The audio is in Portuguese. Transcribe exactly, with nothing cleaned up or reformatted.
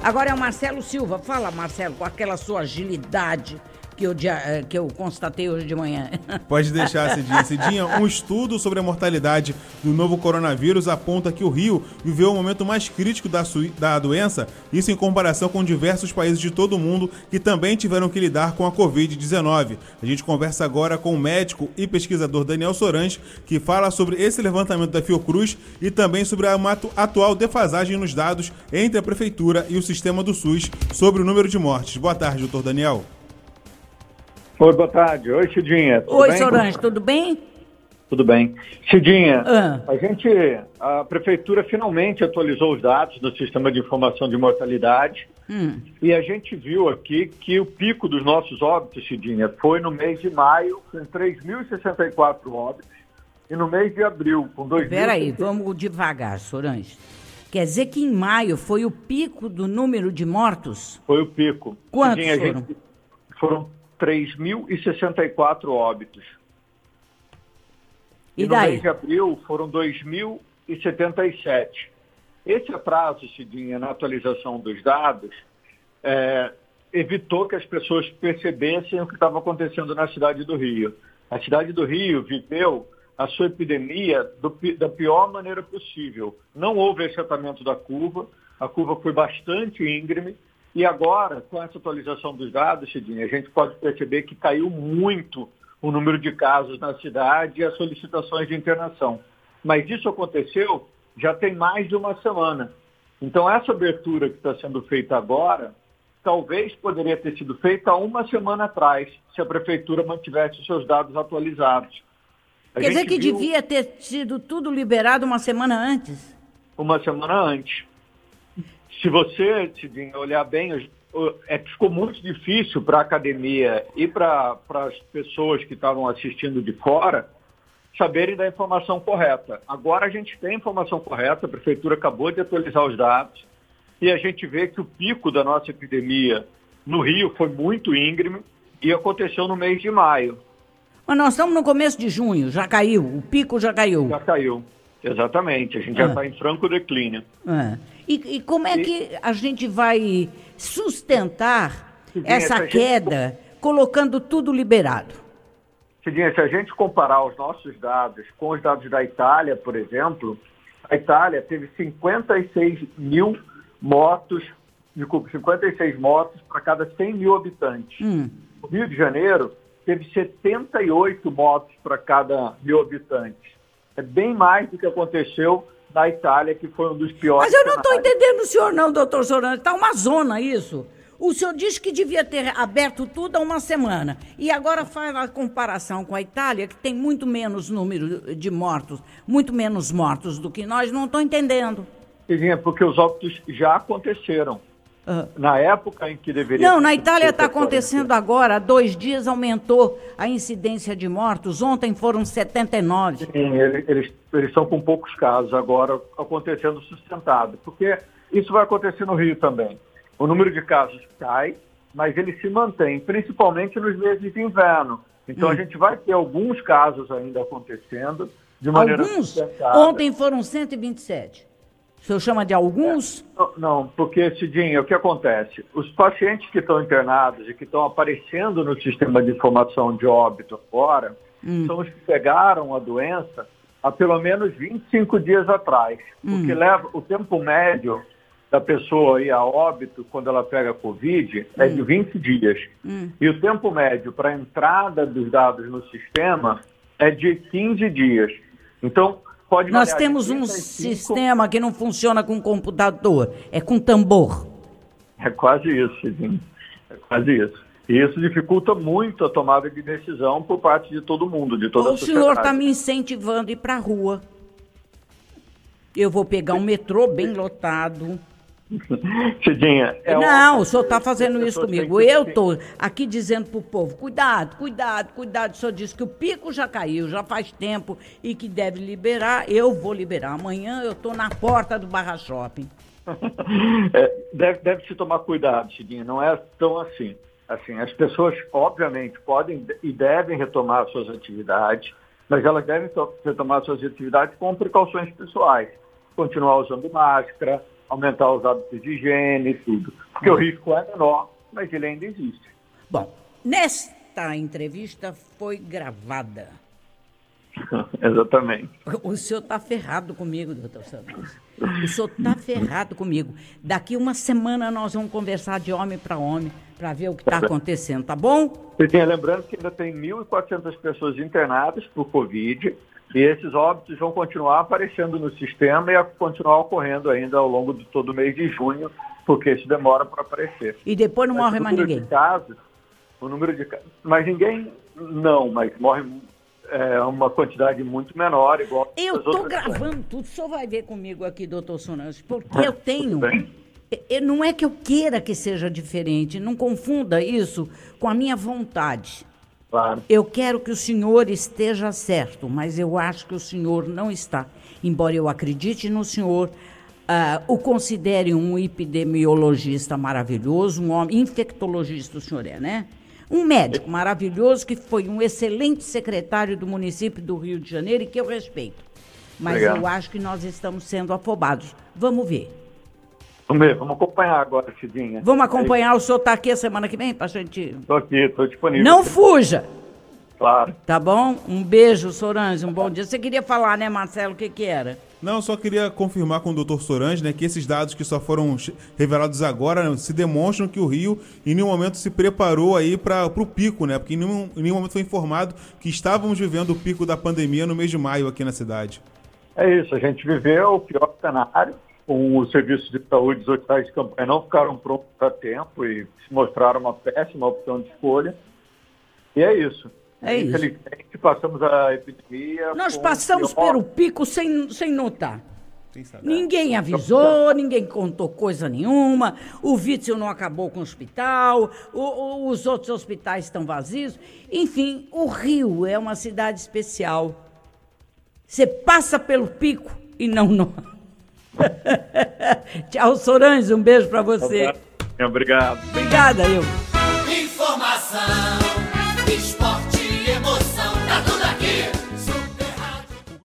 Agora é o Marcelo Silva. Fala, Marcelo, com aquela sua agilidade que eu, que eu constatei hoje de manhã. Pode deixar, Cidinha. Cidinha, um estudo sobre a mortalidade do novo coronavírus aponta que o Rio viveu o momento mais crítico da, da doença, isso em comparação com diversos países de todo o mundo que também tiveram que lidar com a covid dezenove. A gente conversa agora com o médico e pesquisador Daniel Sorans, que fala sobre esse levantamento da Fiocruz e também sobre a atual defasagem nos dados entre a Prefeitura e o sistema do SUS sobre o número de mortes. Boa tarde, doutor Daniel. Oi, boa tarde. Oi, Cidinha. Tudo Oi, bem? Sorans, tudo bem? Tudo bem. Cidinha, ah. a gente, a Prefeitura finalmente atualizou os dados do Sistema de Informação de Mortalidade hum. e a gente viu aqui que o pico dos nossos óbitos, Cidinha, foi no mês de maio, com três mil e sessenta e quatro óbitos, e no mês de abril, com dois mil... Peraí, vamos devagar, Sorans. Quer dizer que em maio foi o pico do número de mortos? Foi o pico. Quantos Cidinha, foram? Gente, foram três mil e sessenta e quatro óbitos. E, e daí? no mês de abril foram dois mil e setenta e sete. Esse atraso, Cidinha, na atualização dos dados, é, evitou que as pessoas percebessem o que estava acontecendo na cidade do Rio. A cidade do Rio viveu a sua epidemia do, da pior maneira possível. Não houve achatamento da curva, a curva foi bastante íngreme, e agora, com essa atualização dos dados, Cidinha, a gente pode perceber que caiu muito o número de casos na cidade e as solicitações de internação. Mas isso aconteceu já tem mais de uma semana. Então, essa abertura que está sendo feita agora, talvez poderia ter sido feita há uma semana atrás, se a Prefeitura mantivesse os seus dados atualizados. A Quer dizer que viu... devia ter sido tudo liberado uma semana antes? Uma semana antes. Se você, Cidinha, olhar bem, é, ficou muito difícil para a academia e para as pessoas que estavam assistindo de fora saberem da informação correta. Agora a gente tem a informação correta, a Prefeitura acabou de atualizar os dados e a gente vê que o pico da nossa epidemia no Rio foi muito íngreme e aconteceu no mês de maio. Mas nós estamos no começo de junho, já caiu, o pico já caiu. Já caiu, exatamente, a gente ah. já está em franco declínio. Ah. E, e como é e... que a gente vai sustentar Cidinha, essa gente... queda colocando tudo liberado? Cidinha, se a gente comparar os nossos dados com os dados da Itália, por exemplo, a Itália teve cinquenta e seis mil mortos, desculpa, cinquenta e seis mortos para cada cem mil habitantes. Hum. O Rio de Janeiro teve setenta e oito mortos para cada mil habitantes. É bem mais do que aconteceu na Itália, que foi um dos piores. Mas eu não estou entendendo o senhor não, doutor Sorans. Está uma zona isso. O senhor disse que devia ter aberto tudo há uma semana. E agora faz a comparação com a Itália, que tem muito menos número de mortos, muito menos mortos do que nós. Não estou entendendo. Sim, porque os óbitos já aconteceram. Uh. Na época em que deveria... Não, na Itália está acontecendo agora. Há dois dias aumentou a incidência de mortos. Ontem foram setenta e nove. Sim, eles, eles, eles estão com poucos casos agora acontecendo sustentado. Porque isso vai acontecer no Rio também. O número de casos cai, mas ele se mantém, principalmente nos meses de inverno. Então, hum. a gente vai ter alguns casos ainda acontecendo de maneira alguns? sustentada. Ontem foram cento e vinte e sete. O senhor chama de alguns? É, não, não, porque, Cidinha, o que acontece? Os pacientes que estão internados e que estão aparecendo no sistema de informação de óbito agora, hum. são os que pegaram a doença há pelo menos vinte e cinco dias atrás. Hum. Porque leva o tempo médio da pessoa ir a óbito quando ela pega Covid hum. é de vinte dias. Hum. E o tempo médio para a entrada dos dados no sistema é de quinze dias. Então, pode Nós temos um sistema que não funciona com computador, é com tambor. É quase isso, Cidinha. É quase isso. E isso dificulta muito a tomada de decisão por parte de todo mundo, de toda a sociedade. O senhor está me incentivando a ir para a rua. Eu vou pegar um metrô bem lotado. Cidinha, é não, óbvio, o senhor está fazendo isso comigo. Eu estou aqui dizendo para o povo, cuidado, cuidado, cuidado. O senhor disse que o pico já caiu, já faz tempo e que deve liberar. Eu vou liberar. Amanhã eu estou na porta do Barra Shopping. é, deve, deve se tomar cuidado, Cidinha. Não é tão assim. Assim, as pessoas, obviamente, podem e devem retomar suas atividades, mas elas devem retomar suas atividades com precauções pessoais. Continuar usando máscara, aumentar os hábitos de higiene e tudo. Porque o risco é menor, mas ele ainda existe. Bom, nesta entrevista foi gravada. Exatamente. O senhor está ferrado comigo, doutor Santos. O senhor está ferrado comigo. Daqui uma semana nós vamos conversar de homem para homem para ver o que está acontecendo, tá bom? Sim, lembrando que ainda tem mil e quatrocentas pessoas internadas por Covid e esses óbitos vão continuar aparecendo no sistema e a continuar ocorrendo ainda ao longo de todo o mês de junho, porque isso demora para aparecer. E depois não mas morre mais ninguém? De casos, o número de casos... Mas ninguém, não, mas morre... É uma quantidade muito menor, igual... Eu estou gravando coisas. Tudo, o senhor vai ver comigo aqui, doutor Sorange, porque eu tenho... Não é que eu queira que seja diferente, não confunda isso com a minha vontade. Claro. Eu quero que o senhor esteja certo, mas eu acho que o senhor não está. Embora eu acredite no senhor, uh, o considere um epidemiologista maravilhoso, um homem infectologista, o senhor é, né? Um médico maravilhoso que foi um excelente secretário do município do Rio de Janeiro e que eu respeito. Mas Obrigado. Eu acho que nós estamos sendo afobados. Vamos ver. Vamos ver, vamos acompanhar agora, Cidinha. Vamos acompanhar, é o senhor está aqui a semana que vem para a gente... Estou aqui, estou disponível. Não fuja! Claro. Tá bom? Um beijo, Sorange, um bom dia. Você queria falar, né, Marcelo, o que que era? Não, só queria confirmar com o doutor Sorange, né, que esses dados que só foram revelados agora, né, se demonstram que o Rio em nenhum momento se preparou aí para o pico, né? Porque em nenhum, em nenhum momento foi informado que estávamos vivendo o pico da pandemia no mês de maio aqui na cidade. É isso, a gente viveu o pior cenário. Os serviços de saúde, os hospitais de campanha não ficaram prontos a tempo e se mostraram uma péssima opção de escolha. E é isso. É Infelizmente, isso. passamos a epidemia... Nós passamos pelo pico sem, sem notar. Ninguém avisou, ninguém contou coisa nenhuma, o Witzel não acabou com o hospital, o, o, os outros hospitais estão vazios. Enfim, o Rio é uma cidade especial. Você passa pelo pico e não nota. Tchau, Sorange, um beijo para você. Obrigado. Obrigada, eu. Informação